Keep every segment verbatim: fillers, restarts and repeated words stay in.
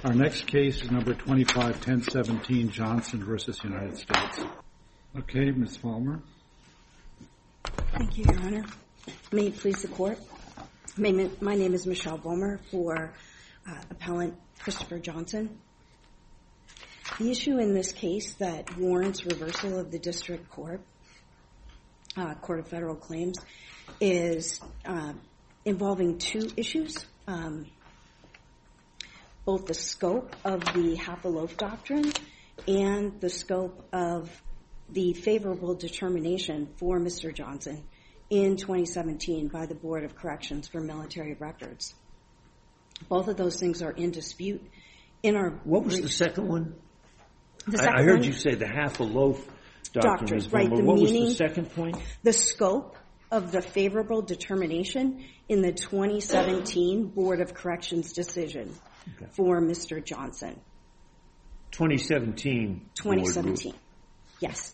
Our next case is number twenty-five ten seventeen, Johnson versus United States. Okay, Miz Fulmer. Thank you, Your Honor. May it please the Court. My name is Michelle Fulmer for uh, Appellant Christopher Johnson. The issue in this case that warrants reversal of the District Court, uh, Court of Federal Claims, is uh, involving two issues. Um, both the scope of the half-a-loaf doctrine and the scope of the favorable determination for Mister Johnson in twenty seventeen by the Board of Corrections for Military Records. Both of those things are in dispute. In our What was the second one? The I, second I heard one, you say the half-a-loaf doctrine. doctrine, is right, one, the what meaning, was the second point? The scope of the favorable determination in the twenty seventeen Board of Corrections decision okay. for Mister Johnson. twenty seventeen twenty seventeen, yes.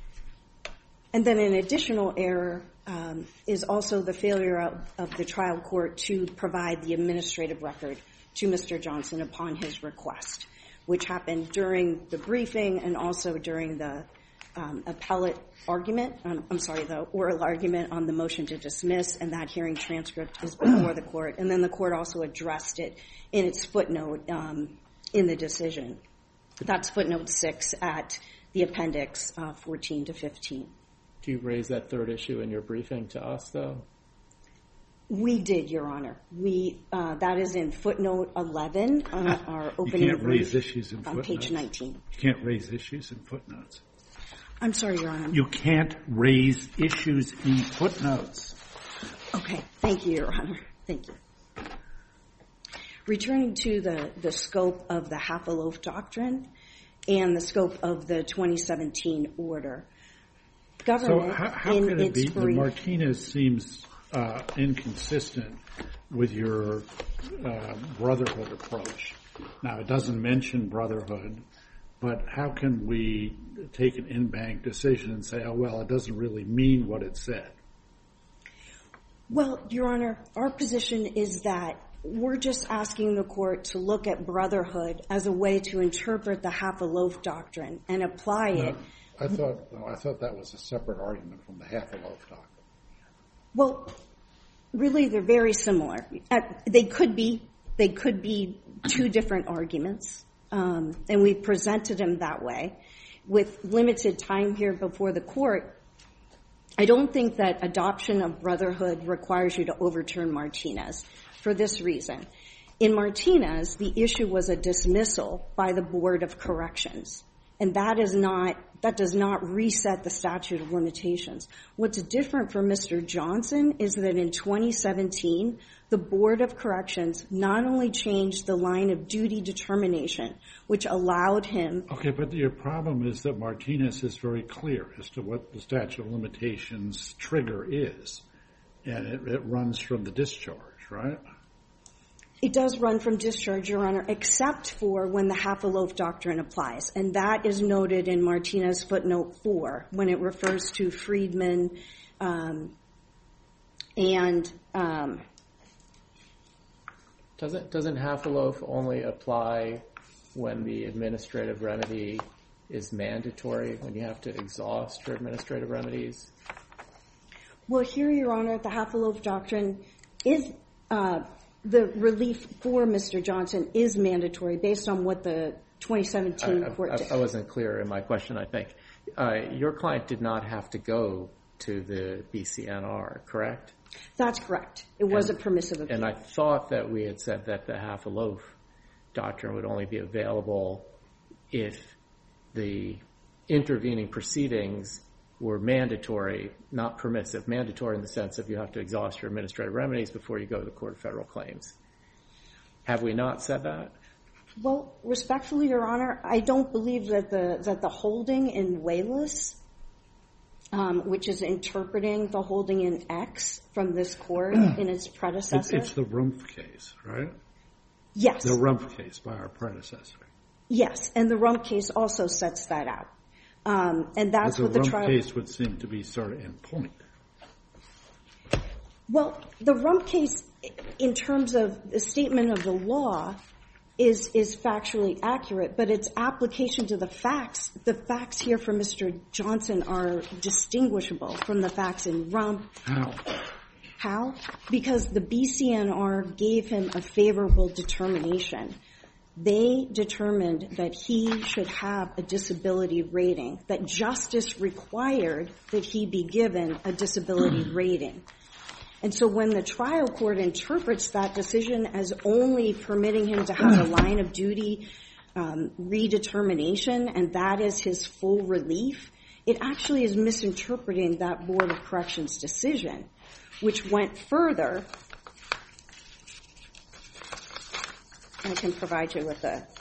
And then an additional error um, is also the failure of, of the trial court to provide the administrative record to Mister Johnson upon his request, which happened during the briefing and also during the um, appellate argument, um, I'm sorry, the oral argument on the motion to dismiss, and that hearing transcript is before the court. And then the court also addressed it in its footnote um, in the decision. That's footnote six at the appendix uh, fourteen to fifteen. Do you raise that third issue in your briefing to us, though? We did, Your Honor. We uh, that is in footnote eleven, uh, our opening You can't brief raise issues in on footnotes. page nineteen. You can't raise issues in footnotes. I'm sorry, Your Honor. You can't raise issues in footnotes. Okay. Thank you, Your Honor. Thank you. Returning to the, the scope of the half-a-loaf doctrine and the scope of the twenty seventeen order, government so how, how in could it its be? brief... The Martinez seems uh, inconsistent with your uh, brotherhood approach. Now, it doesn't mention brotherhood, but how can we take an in-bank decision and say, oh, well, it doesn't really mean what it said? Well, Your Honor, our position is that we're just asking the court to look at brotherhood as a way to interpret the half-a-loaf doctrine and apply No, it. I thought, no, I thought that was a separate argument from the half-a-loaf doctrine. Well, really, they're very similar. Uh, they could be. They could be two different arguments, um, and we presented them that way. With limited time here before the court, I don't think that adoption of brotherhood requires you to overturn Martinez for this reason. In Martinez, the issue was a dismissal by the Board of Corrections, and that is not that does not reset the statute of limitations. What's different for Mister Johnson is that in twenty seventeen, the Board of Corrections not only changed the line of duty determination, which allowed him... Okay, but your problem is that Martinez is very clear as to what the statute of limitations trigger is, and it, it runs from the discharge, right? It does run from discharge, Your Honor, except for when the half-a-loaf doctrine applies. And that is noted in Martinez footnote four when it refers to Friedman um, and... Um, Doesn't, doesn't half-a-loaf only apply when the administrative remedy is mandatory, when you have to exhaust your administrative remedies? Well, here, Your Honor, the half-a-loaf doctrine is... Uh, the relief for Mister Johnson is mandatory based on what the twenty seventeen I, court I, did. I wasn't clear in my question, I think. Uh, your client did not have to go to the B C N R, correct? That's correct. It was and, a permissive appeal. And I thought that we had said that the half-a-loaf doctrine would only be available if the intervening proceedings were mandatory, not permissive. Mandatory in the sense of you have to exhaust your administrative remedies before you go to the Court of Federal Claims. Have we not said that? Well, respectfully, Your Honor, I don't believe that the that the holding in Wayless, um, which is interpreting the holding in X from this court in its predecessor. It's, it's the Rumpf case, right? Yes. The Rumpf case by our predecessor. Yes, and the Rumpf case also sets that out. Um, and that's but what the Rumpf trial... case would seem to be sort of in point. Well, the Rumpf case, in terms of the statement of the law, is is factually accurate, but its application to the facts, the facts here for Mister Johnson are distinguishable from the facts in Rump. How? How? Because the B C N R gave him a favorable determination. They determined that he should have a disability rating, that justice required that he be given a disability rating. And so when the trial court interprets that decision as only permitting him to have a line of duty um, redetermination, and that is his full relief, it actually is misinterpreting that Board of Corrections decision, which went further. I can provide you with a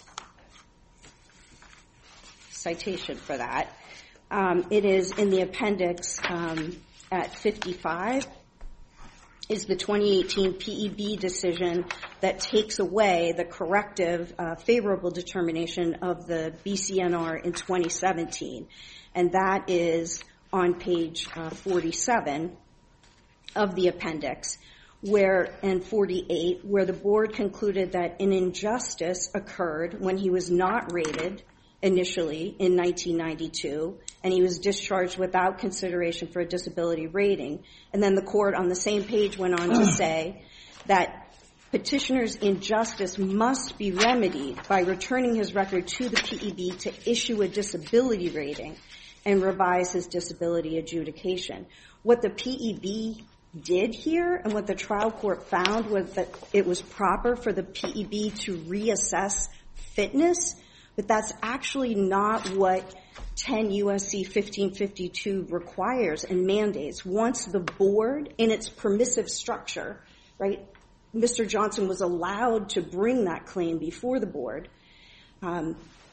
citation for that. Um, it is in the appendix um, at fifty-five. Is the twenty eighteen P E B decision that takes away the corrective uh, favorable determination of the B C N R in twenty seventeen. And that is on page uh, forty-seven of the appendix, where, and forty-eight, where the board concluded that an injustice occurred when he was not rated initially in nineteen ninety-two, and he was discharged without consideration for a disability rating. And then the court on the same page went on to say that petitioner's injustice must be remedied by returning his record to the P E B to issue a disability rating and revise his disability adjudication. What the P E B did here and what the trial court found was that it was proper for the P E B to reassess fitness, but that's actually not what ten U S C fifteen fifty-two requires and mandates. Once the board, in its permissive structure, right, Mister Johnson was allowed to bring that claim before the board. Um,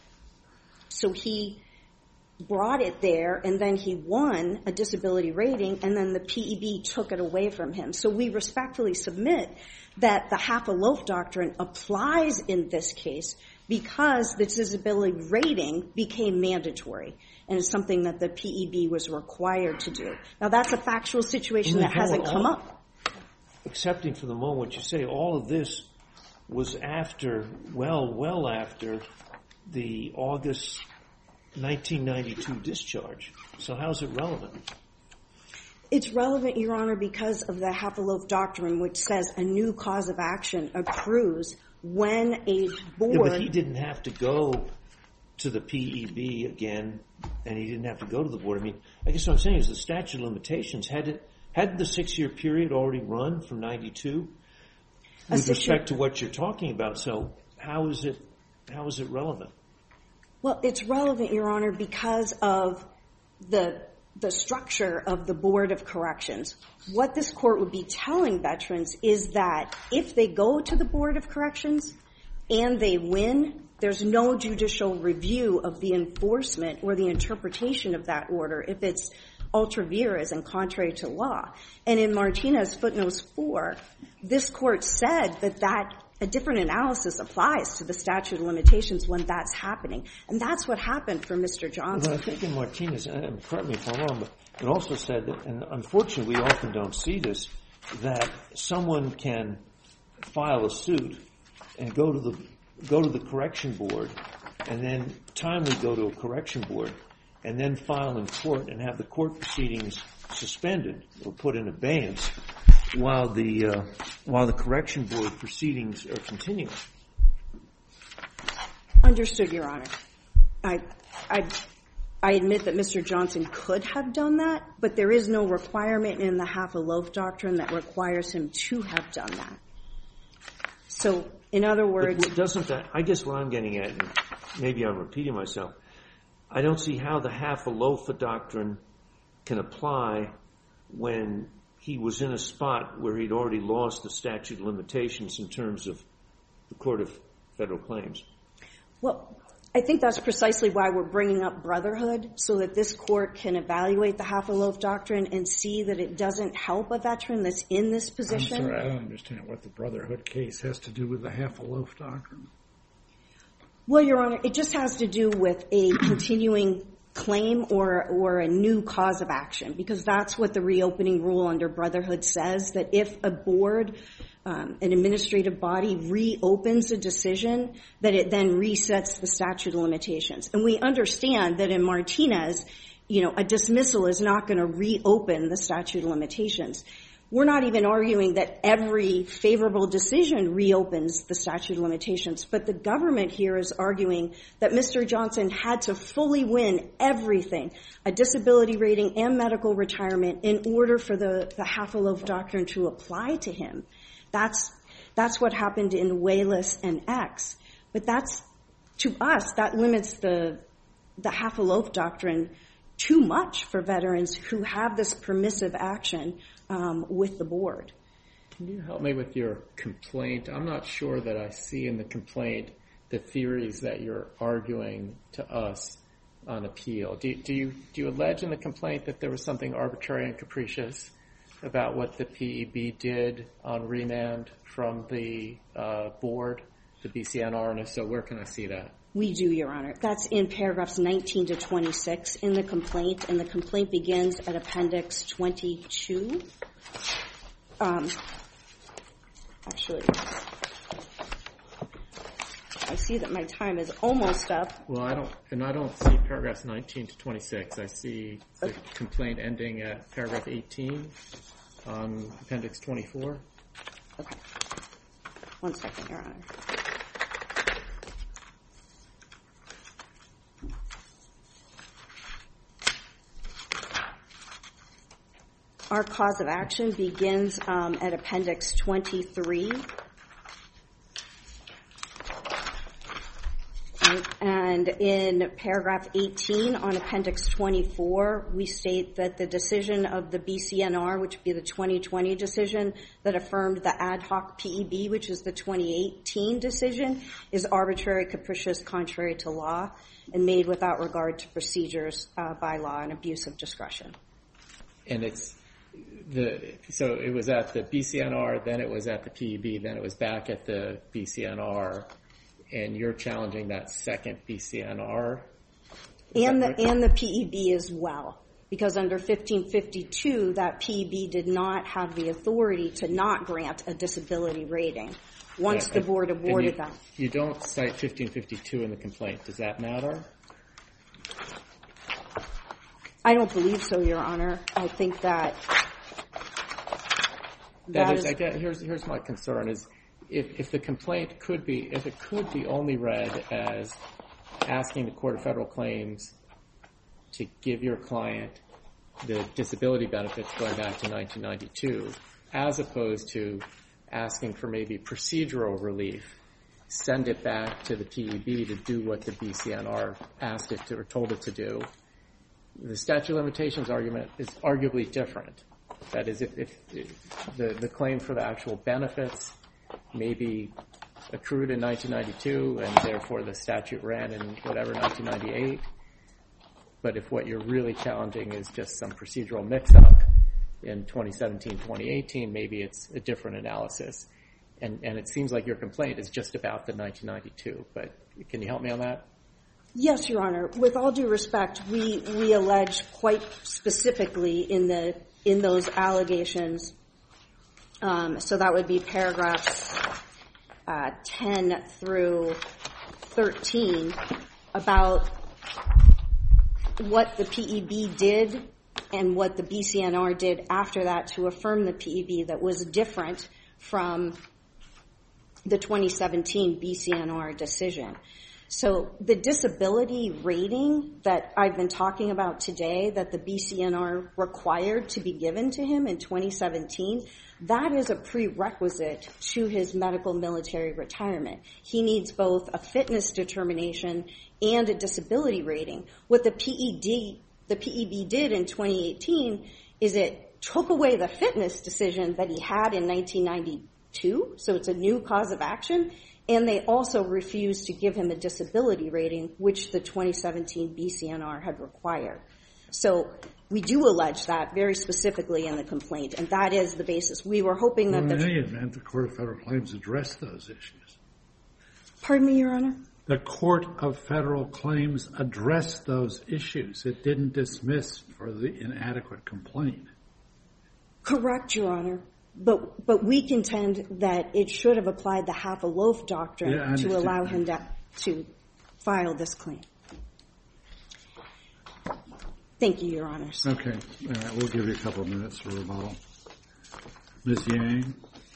so he brought it there, and then he won a disability rating, and then the P E B took it away from him. So we respectfully submit that the half-a-loaf doctrine applies in this case because the disability rating became mandatory, and it's something that the P E B was required to do. Now, that's a factual situation that hasn't come up. Accepting for the moment what you say, all of this was after, well, well after the August nineteen ninety-two discharge. So how is it relevant? It's relevant, Your Honor, because of the half-a-loaf doctrine, which says a new cause of action accrues when a board... Yeah, but he didn't have to go to the P E B again, and he didn't have to go to the board. I mean, I guess what I'm saying is the statute of limitations, had it, had the six-year period already run from ninety-two with respect to what you're talking about, so how is it, how is it relevant? Well, it's relevant, Your Honor, because of the the structure of the Board of Corrections. What this court would be telling veterans is that if they go to the Board of Corrections and they win, there's no judicial review of the enforcement or the interpretation of that order if it's ultra vires and contrary to law. And in Martinez footnotes four, this court said that that a different analysis applies to the statute of limitations when that's happening. And that's what happened for Mister Johnson. Well, I think in Martinez, and correct me if I'm wrong, but it also said that, and unfortunately we often don't see this, that someone can file a suit and go to the go to the correction board and then timely go to a correction board and then file in court and have the court proceedings suspended or put in abeyance while the uh, while the correction board proceedings are continuing. Understood, Your Honor. I, I, I admit that Mister Johnson could have done that, but there is no requirement in the half-a-loaf doctrine that requires him to have done that. So, in other words... But doesn't that, I guess what I'm getting at, and maybe I'm repeating myself, I don't see how the half-a-loaf doctrine can apply when he was in a spot where he'd already lost the statute of limitations in terms of the Court of Federal Claims. Well, I think that's precisely why we're bringing up brotherhood, so that this court can evaluate the half-a-loaf doctrine and see that it doesn't help a veteran that's in this position. I'm sorry, I don't understand what the brotherhood case has to do with the half-a-loaf doctrine. Well, Your Honor, it just has to do with a continuing claim or or a new cause of action, because that's what the reopening rule under brotherhood says, that if a board um, an administrative body reopens a decision, that it then resets the statute of limitations. And we understand that in Martinez, you know, a dismissal is not going to reopen the statute of limitations. We're not even arguing that every favorable decision reopens the statute of limitations, but the government here is arguing that Mister Johnson had to fully win everything, a disability rating and medical retirement, in order for the, the half-a-loaf doctrine to apply to him. That's, that's what happened in Wayless and X. But that's, to us, that limits the, the half-a-loaf doctrine too much for veterans who have this permissive action Um, with the board. Can you help me with your complaint? I'm not sure that I see in the complaint the theories that you're arguing to us on appeal. Do, do you do you allege in the complaint that there was something arbitrary and capricious about what the P E B did on remand from the uh, board, the B C N R, and if so, where can I see that? We do, Your Honor. That's in paragraphs nineteen to twenty-six in the complaint, and the complaint begins at Appendix twenty-two. Um, actually, I see that my time is almost up. Well, I don't, and I don't see paragraphs nineteen to twenty-six. I see the okay. complaint ending at paragraph eighteen on Appendix twenty-four. Okay. One second, Your Honor. Our cause of action begins um, at Appendix twenty-three. And in paragraph eighteen on Appendix twenty-four, we state that the decision of the B C N R, which would be the twenty twenty decision that affirmed the ad hoc P E B, which is the twenty eighteen decision, is arbitrary, capricious, contrary to law, and made without regard to procedures uh, by law and abuse of discretion. And it's the so it was at the B C N R, then it was at the P E B, then it was back at the B C N R, and you're challenging that second B C N R? And the, and the P E B as well, because under fifteen fifty-two, that P E B did not have the authority to not grant a disability rating once yeah, the board awarded you, that. You don't cite fifteen fifty-two in the complaint. Does that matter? I don't believe so, Your Honor. I think that that, that is, is I get, here's here's my concern is if if the complaint could be if it could be only read as asking the Court of Federal Claims to give your client the disability benefits going back to nineteen ninety-two, as opposed to asking for maybe procedural relief, send it back to the P E B to do what the B C N R asked it to or told it to do. The statute of limitations argument is arguably different. That is, if, if, if the, the claim for the actual benefits may be accrued in nineteen ninety-two and therefore the statute ran in whatever, nineteen ninety-eight. But if what you're really challenging is just some procedural mix-up in twenty seventeen, twenty eighteen, maybe it's a different analysis. And, and it seems like your complaint is just about the nineteen ninety-two. But can you help me on that? Yes, Your Honor. With all due respect, we, we allege quite specifically in the in those allegations. Um, so that would be paragraphs uh, ten through thirteen about what the P E B did and what the B C N R did after that to affirm the P E B that was different from the twenty seventeen B C N R decision. So the disability rating that I've been talking about today that the B C N R required to be given to him in twenty seventeen, that is a prerequisite to his medical military retirement. He needs both a fitness determination and a disability rating. What the P E D, the P E B did in twenty eighteen is it took away the fitness decision that he had in nineteen ninety-two, so it's a new cause of action. And they also refused to give him a disability rating, which the twenty seventeen B C N R had required. So we do allege that very specifically in the complaint, and that is the basis. We were hoping that... Well, in the any event, the Court of Federal Claims addressed those issues. Pardon me, Your Honor? The Court of Federal Claims addressed those issues. It didn't dismiss for the inadequate complaint. Correct, Your Honor. But but we contend that it should have applied the half a loaf doctrine Yeah, I to allow understand. him to, to file this claim. Thank you, Your Honors. Okay. All right. We'll give you a couple of minutes for rebuttal. Miz Yang?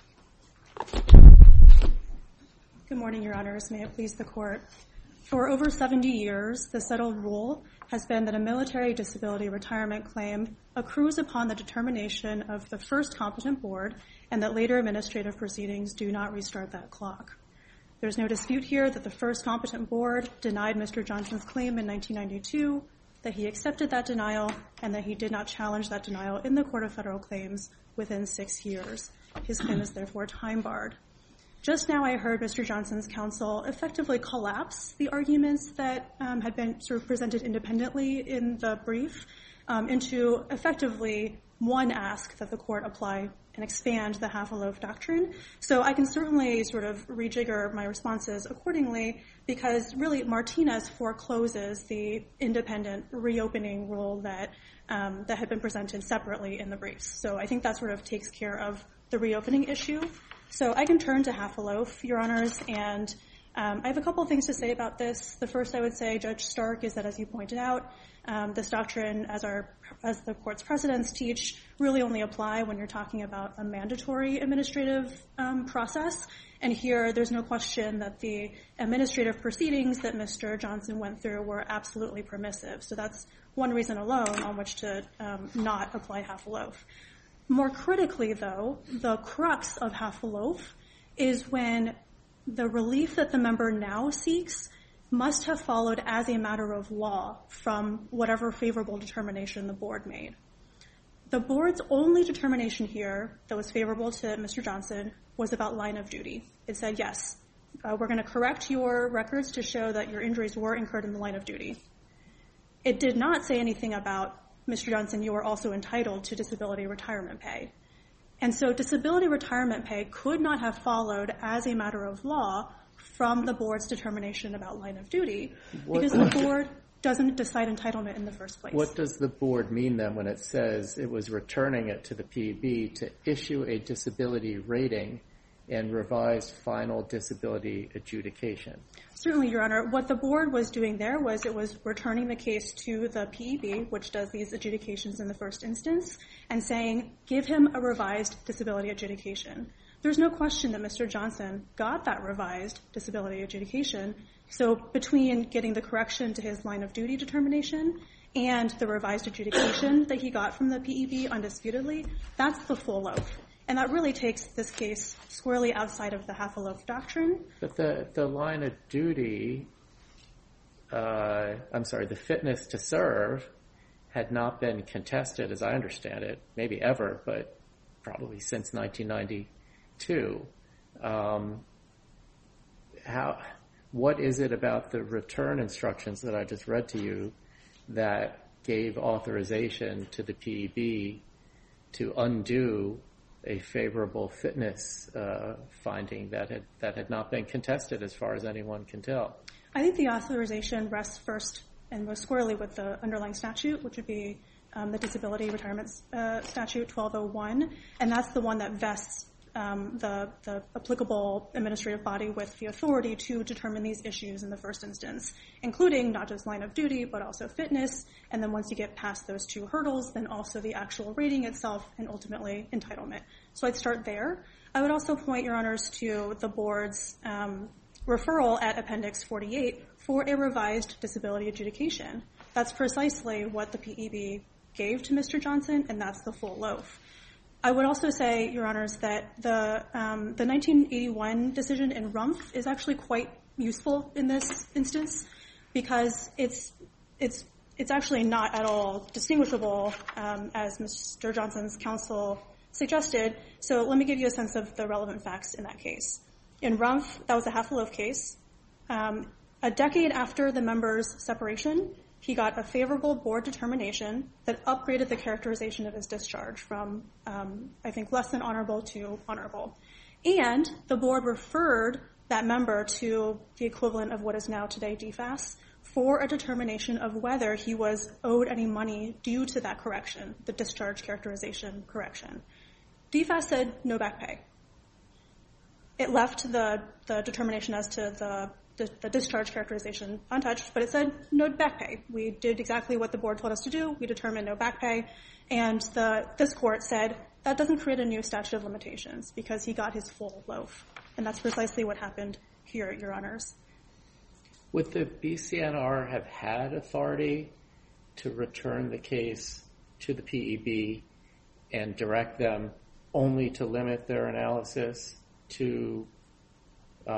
Good morning, Your Honors. May it please the Court. For over seventy years, the settled rule has been that a military disability retirement claim accrues upon the determination of the first competent board and that later administrative proceedings do not restart that clock. There's no dispute here that the first competent board denied Mister Johnson's claim in nineteen ninety-two, that he accepted that denial, and that he did not challenge that denial in the Court of Federal Claims within six years. His claim is therefore time-barred. Just now I heard Mister Johnson's counsel effectively collapse the arguments that um, had been sort of presented independently in the brief um, into effectively one ask that the court apply and expand the half-a-loaf doctrine. So I can certainly sort of rejigger my responses accordingly because really Martinez forecloses the independent reopening rule that um, that had been presented separately in the briefs. So I think that sort of takes care of the reopening issue. So I can turn to half-a-loaf, Your Honors, and um, I have a couple of things to say about this. The first I would say, Judge Stark, is that as you pointed out, um, this doctrine, as our as the court's precedents teach, really only apply when you're talking about a mandatory administrative um, process. And here, there's no question that the administrative proceedings that Mister Johnson went through were absolutely permissive. So that's one reason alone on which to um, not apply half-a-loaf. More critically, though, the crux of half-a-loaf is when the relief that the member now seeks must have followed as a matter of law from whatever favorable determination the board made. The board's only determination here that was favorable to Mister Johnson was about line of duty. It said, yes, uh, we're going to correct your records to show that your injuries were incurred in the line of duty. It did not say anything about, Mister Johnson, you are also entitled to disability retirement pay. And so disability retirement pay could not have followed as a matter of law from the board's determination about line of duty because the board doesn't decide entitlement in the first place. What does the board mean then when it says it was returning it to the P E B to issue a disability rating and revise final disability adjudication? Certainly, Your Honor. What the board was doing there was it was returning the case to the P E B, which does these adjudications in the first instance, and saying, give him a revised disability adjudication. There's no question that Mister Johnson got that revised disability adjudication. So between getting the correction to his line of duty determination and the revised adjudication that he got from the P E B undisputedly, that's the full loaf. And that really takes this case squarely outside of the half-a-loaf doctrine. But the, the line of duty, uh, I'm sorry, the fitness to serve had not been contested, as I understand it, maybe ever, but probably since nineteen ninety-two. Um, how, what is it about the return instructions that I just read to you that gave authorization to the P E B to undo a favorable fitness uh, finding that had that had not been contested as far as anyone can tell? I think the authorization rests first and most squarely with the underlying statute, which would be um, the Disability Retirement uh, Statute twelve oh one, and that's the one that vests um, the, the applicable administrative body with the authority to determine these issues in the first instance, including not just line of duty, but also fitness, and then once you get past those two hurdles, then also the actual rating itself and ultimately entitlement. So I'd start there. I would also point, Your Honors, to the board's um, referral at Appendix forty-eight for a revised disability adjudication. That's precisely what the P E B gave to Mister Johnson, and that's the full loaf. I would also say, Your Honors, that the um, the nineteen eighty-one decision in Rumpf is actually quite useful in this instance because it's it's it's actually not at all distinguishable um, as Mister Johnson's counsel suggested. So let me give you a sense of the relevant facts in that case. In Rumpf, that was a half-a-loaf case. Um, a decade after the member's separation, he got a favorable board determination that upgraded the characterization of his discharge from, um, I think, less than honorable to honorable. And the board referred that member to the equivalent of what is now today D F A S for a determination of whether he was owed any money due to that correction, the discharge characterization correction. D F A S said no back pay. It left the, the determination as to the, the, the discharge characterization untouched, but it said no back pay. We did exactly what the board told us to do. We determined no back pay. And the, this court said that doesn't create a new statute of limitations because he got his full loaf. And that's precisely what happened here, Your Honors. Would the B C N R have had authority to return the case to the P E B and direct them only to limit their analysis to, uh,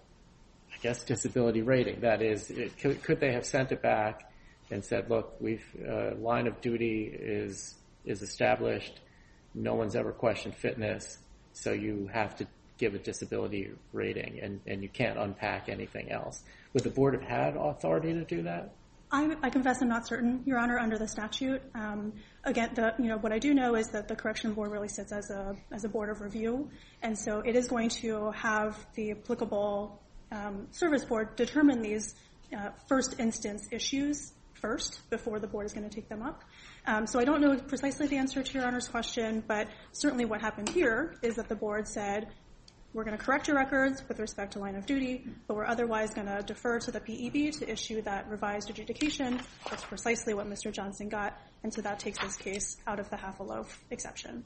I guess, disability rating? That is, it, could, could they have sent it back and said, look, we've uh, line of duty is is established. No one's ever questioned fitness, so you have to give a disability rating, and, and you can't unpack anything else. Would the board have had authority to do that? I, I confess I'm not certain, Your Honor, under the statute. Um, again, the, you know, what I do know is that the correction board really sits as a as a board of review, and so it is going to have the applicable um, service board determine these uh, first instance issues first before the board is going to take them up. Um, so I don't know precisely the answer to Your Honor's question, but certainly what happened here is that the board said, we're going to correct your records with respect to line of duty, but we're otherwise going to defer to the P E B to issue that revised adjudication. That's precisely what Mister Johnson got, and so that takes this case out of the half a loaf exception.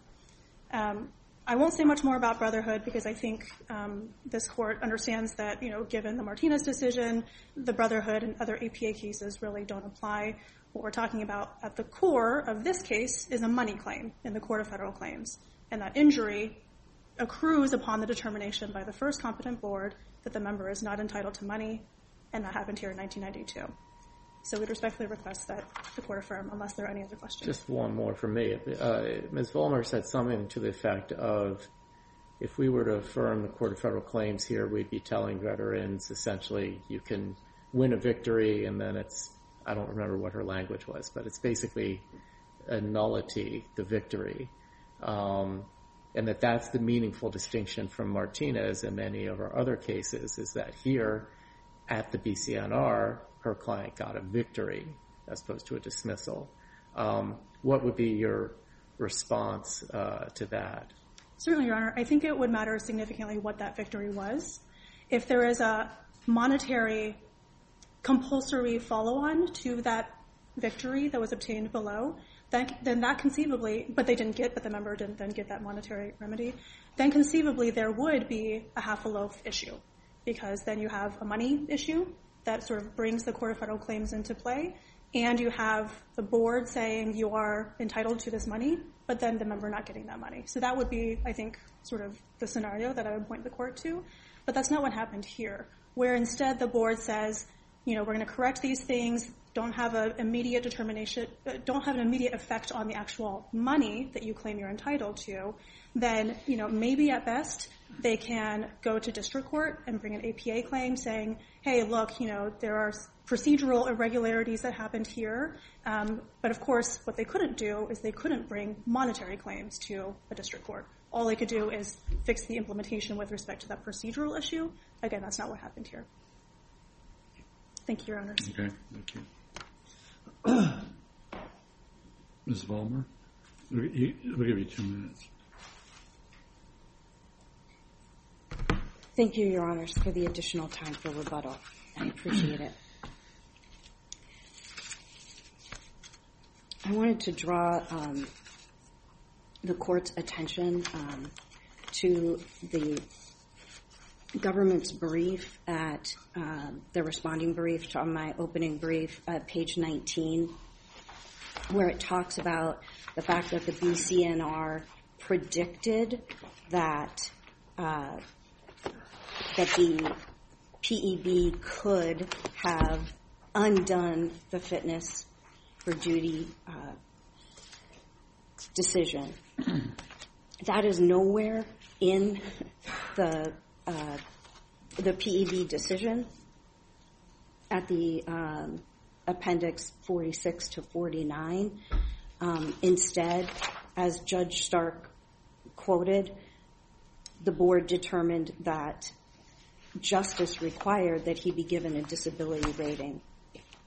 Um, I won't say much more about Brotherhood because I think um, this court understands that, you know, given the Martinez decision, the Brotherhood and other A P A cases really don't apply. What we're talking about at the core of this case is a money claim in the Court of Federal Claims, and that injury accrues upon the determination by the first competent board that the member is not entitled to money, and that happened here in nineteen ninety-two. So we'd respectfully request that the court affirm, unless there are any other questions. Just one more from me. Uh, Miz Vollmer said something to the effect of, if we were to affirm the Court of Federal Claims here, we'd be telling veterans, essentially, you can win a victory, and then it's, I don't remember what her language was, but it's basically a nullity, the victory. Um, and that that's the meaningful distinction from Martinez and many of our other cases, is that here at the B C N R, her client got a victory as opposed to a dismissal. Um, what would be your response uh, to that? Certainly, Your Honor. I think it would matter significantly what that victory was. If there is a monetary compulsory follow-on to that victory that was obtained below, then, then that conceivably, but they didn't get, but the member didn't then get that monetary remedy, then conceivably there would be a half a loaf issue, because then you have a money issue that sort of brings the Court of Federal Claims into play, and you have the board saying you are entitled to this money, but then the member not getting that money. So that would be, I think, sort of the scenario that I would point the court to. But that's not what happened here, where instead the board says, you know, we're going to correct these things, don't have an immediate determination, don't have an immediate effect on the actual money that you claim you're entitled to, then, you know, maybe at best they can go to district court and bring an A P A claim saying, hey, look, you know, there are procedural irregularities that happened here. Um, but of course, what they couldn't do is they couldn't bring monetary claims to a district court. All they could do is fix the implementation with respect to that procedural issue. Again, that's not what happened here. Thank you, Your Honors. Okay, thank you. Miz Vollmer, we'll give you two minutes. Thank you, Your Honors, for the additional time for rebuttal. I appreciate it. I wanted to draw um, the court's attention um, to the government's brief at uh, the responding brief to my opening brief, uh, page nineteen, where it talks about the fact that the B C N R predicted that uh, that the P E B could have undone the fitness for duty uh, decision. That is nowhere in the uh, the P E B decision at the um, appendix forty-six to forty-nine. Um, instead, as Judge Stark quoted, the board determined that justice required that he be given a disability rating.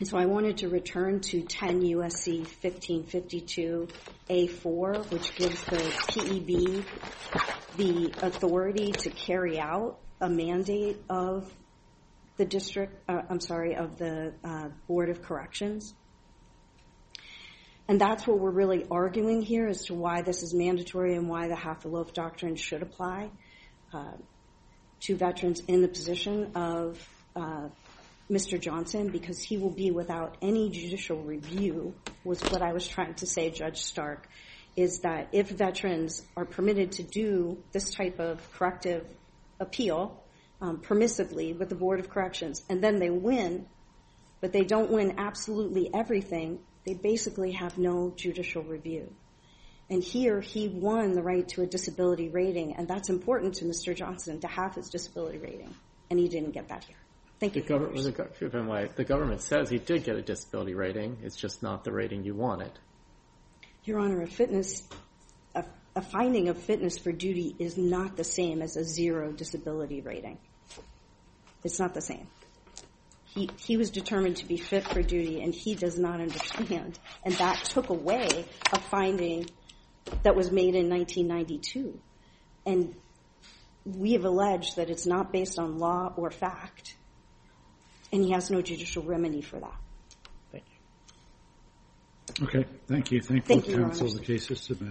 And so I wanted to return to ten U S C fifteen fifty-two A four, which gives the P E B the authority to carry out a mandate of the district, uh, I'm sorry, of the uh, Board of Corrections. And that's what we're really arguing here as to why this is mandatory and why the half-a-loaf doctrine should apply uh, to veterans in the position of uh, Mister Johnson, because he will be without any judicial review, was what I was trying to say, Judge Stark, is that if veterans are permitted to do this type of corrective appeal um, permissively with the Board of Corrections, and then they win, but they don't win absolutely everything, they basically have no judicial review. And here he won the right to a disability rating, and that's important to Mister Johnson to have his disability rating, and he didn't get that here. Thank you. The government, the, the government says he did get a disability rating. It's just not the rating you wanted. Your Honor, a fitness, a, a finding of fitness for duty is not the same as a zero disability rating. It's not the same. He, he was determined to be fit for duty, and he does not understand. And that took away a finding that was made in nineteen ninety-two. And we have alleged that it's not based on law or fact, and he has no judicial remedy for that. Thank you. Okay, thank you. Thank, Thank both you, Your counsel. Honor. The case is submitted.